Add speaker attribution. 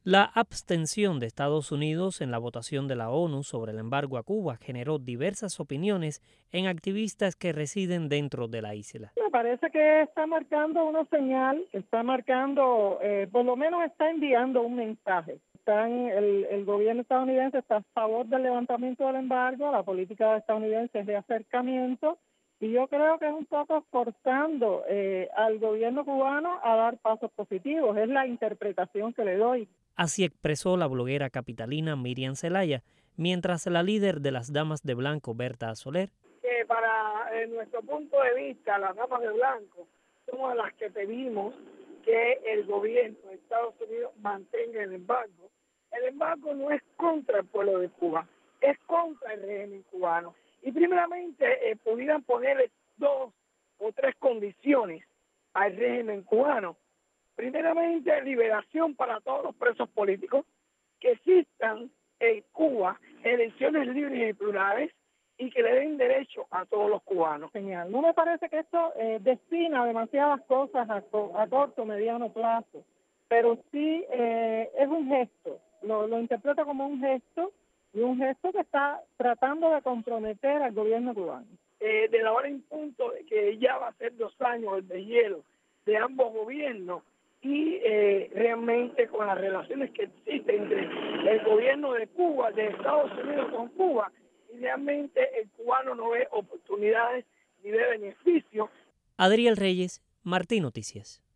Speaker 1: La abstención de Estados Unidos en la votación de la ONU sobre el embargo a Cuba generó diversas opiniones en activistas que residen dentro de la isla.
Speaker 2: Me parece que está marcando una señal, está marcando, por lo menos está enviando un mensaje. El gobierno estadounidense está a favor del levantamiento del embargo, la política estadounidense es de acercamiento, y yo creo que es un poco forzando al gobierno cubano a dar pasos positivos. Es la interpretación que le doy.
Speaker 1: Así expresó la bloguera capitalina Miriam Zelaya, mientras la líder de las Damas de Blanco, Berta Soler,
Speaker 3: que para nuestro punto de vista, las Damas de Blanco somos las que pedimos que el gobierno de Estados Unidos mantenga el embargo. El embargo no es contra el pueblo de Cuba, es contra el régimen cubano. Y primeramente pudieran ponerle 2 o 3 condiciones al régimen cubano. Primeramente, liberación para todos los presos políticos, que existan en Cuba elecciones libres y plurales y que le den derecho a todos los cubanos.
Speaker 2: Genial. No me parece que esto destina demasiadas cosas a corto o mediano plazo, pero sí es un gesto. Lo interpreto como un gesto, y un gesto que está tratando de comprometer al gobierno cubano.
Speaker 3: De la hora en punto de que ya va a ser 2 años el deshielo de ambos gobiernos, y realmente con las relaciones que existen entre el gobierno de Cuba, de Estados Unidos con Cuba, y realmente el cubano no ve oportunidades ni ve beneficios.
Speaker 1: Adriel Reyes, Martín Noticias.